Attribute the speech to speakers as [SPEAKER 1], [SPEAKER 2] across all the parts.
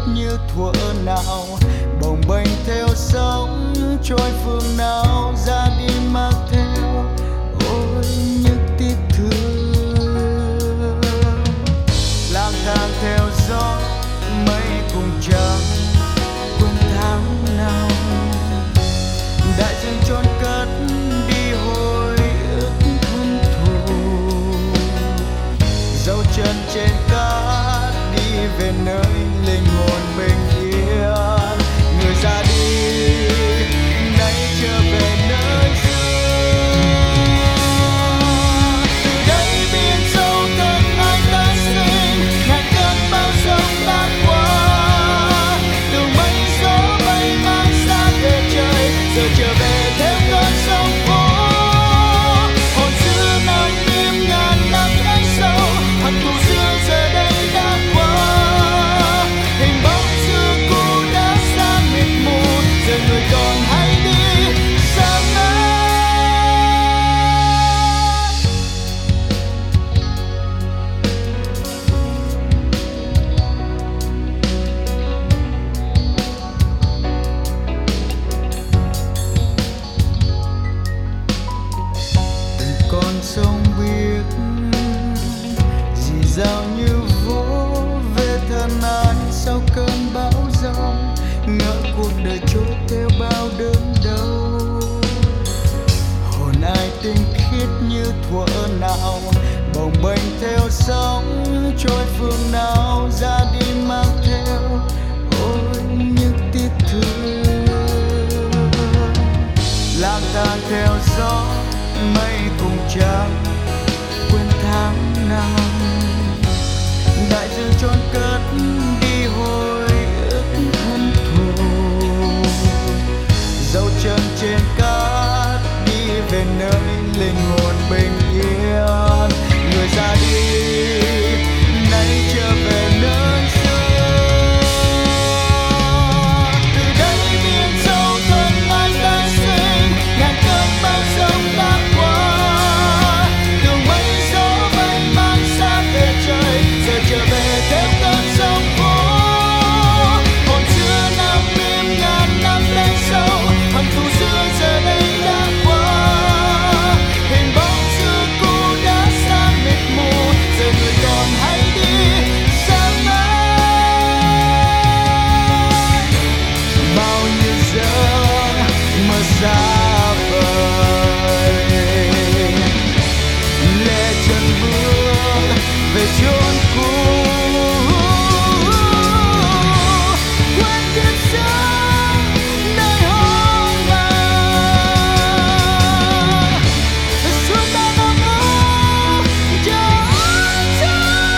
[SPEAKER 1] như thuở nào, bồng bềnh theo sóng trôi phương nào, ra đi mang theo ôi những tiếc thương. Lang thang theo gió mây cùng trăng, quên tháng nào đại dương trôn cất đi hồi ức thân thù, dấu chân trên cát đi về nơi linh hồn bình yên. Người ra đi nay trở về nơi xưa, từ đây biển sâu thân ai ta sinh, ngàn cơn bão giông đã qua, từ mây gió bay mang xa về trời, giờ trở về theo cơn sóng phố. Hồn xưa nằm im ngàn năm đáy sâu, hận thù xưa giờ đây đã qua, hình bóng xưa cũ đã xa mịt mù, giờ người còn hãy đi xa ngát. Từng con sông biết dì dào như vỗ về thân ai sau cơn bão giông, ngỡ cuộc đời trôi theo bao đớn đau. Hồn ai tinh khiết như thuở nào, bồng bềnh theo sóng trôi phương nào, ra đi mang theo ôi những tiếc thương. Lang thang theo gió mây cùng trăng, quên tháng nào đại dương trôn cất đi hồi ức thân thù, dấu chân trên cát đi về nơi linh hồn bình yên. Người ra đi nay trở về nơi xưa, từ đây biển sâu thân ai ta sinh, ngàn cơn bão giông đã qua, đường mây gió bay mang xa về trời, giờ trở về theo cơn sóng phố. Hồn xưa nằm im ngàn năm đáy sâu, hận thù xưa giờ đây đã qua, hình bóng xưa cũ đã xa mịt mù, giờ người còn hãy đi xa mãi. Bao nhiêu giờ mơ xa vời, lê chân bước về chốn cũ, quên kiếp sống nơi hoang mang, suốt bao năm ước chờ chân.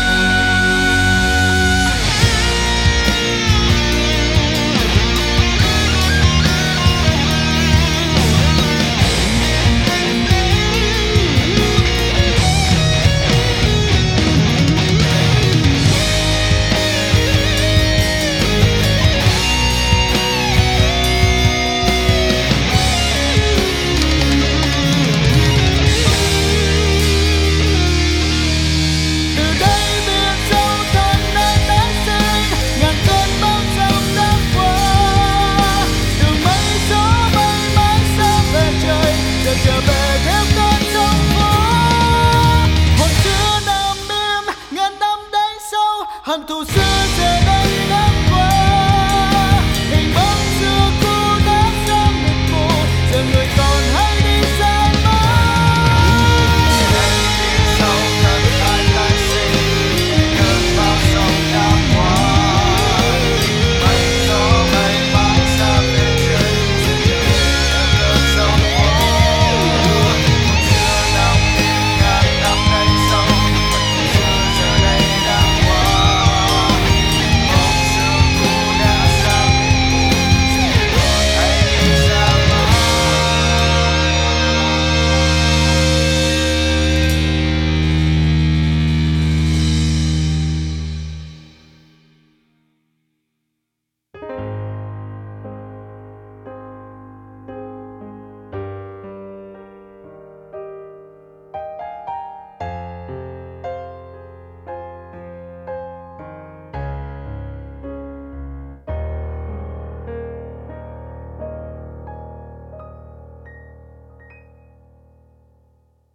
[SPEAKER 1] Từ đây biển sâu thân ai ta sinh, ngàn cơn bão giông đã qua, đường mây gió bay mang xa về trời, giờ trở về theo cơn sóng phố. Hồn xưa nằm im ngàn năm đáy sâu, hận thù xưa giờ đây